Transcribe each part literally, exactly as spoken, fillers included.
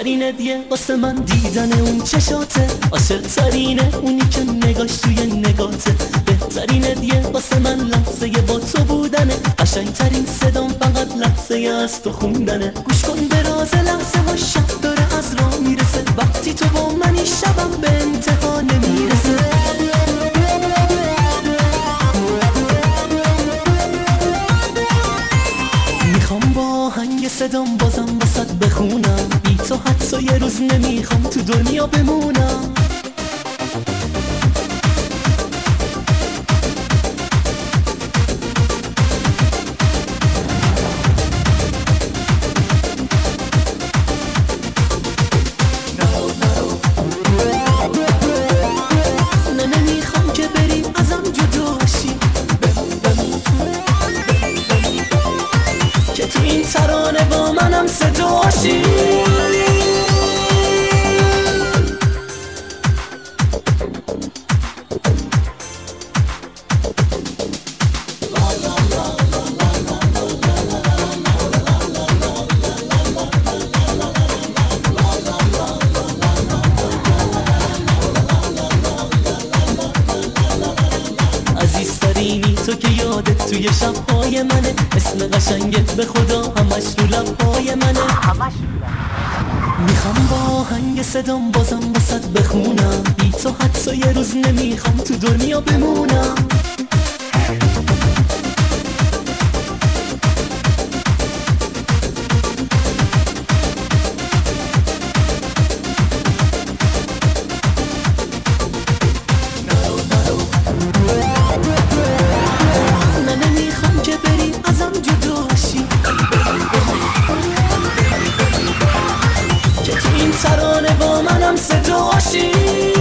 بهترین هدیه واسه من دیدن اون چشاته، عاشق ترینه اونی که نگاش توی نگاته. بهترین هدیه واسه من لحظه با تو بودنه، قشنگ ترین صدام فقط لحظه از تو خوندنه. گوش کن به راز لحظه ها، شب داره از راه میرسه، وقتی تو با منی شبم به انتها نمیرسه. میخوام با آهنگ صدام بازم واسد بخونم، بی تو حتی یه روز نمیخوام تو دنیا بمونم. نه نمیخوام که بریم ازم جدا شی، که تو این ترانه با منم صدا شی. عزیزترینی تو که یادت توی شب‌های منه، اسم قشنگت به خدا همش رو لب‌های منه. میخوام با آهنگ صدام بازم واسد بخونم، بی تو حتی یه روز نمیخوام تو دنیا بمونم. نه نمیخوام که بری ازم جدا شی، که تو این ترانه با منم صدا شی.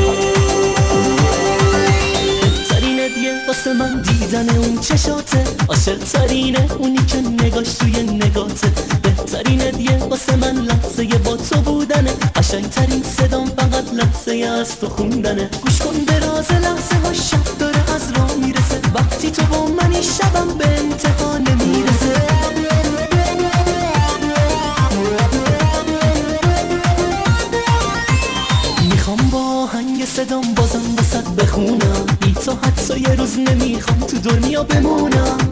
بهترین هدیه واسه من دیدن اون چشاته، عاشق ترینه اونی که نگاش توی نگاته. بهترین هدیه واسه من لحظه با تو بودنه، قشنگ ترین صدام فقط لحظه از تو خوندنه. گوش کن به راز لحظه ها، شب داره از راه میرسه، وقتی تو با منی شبم به انتها نمیرسه. میخوام با آهنگ صدام بازم واسد بخونم، بی تو حتی یه روز نمیخوام تو دنیا بمونم.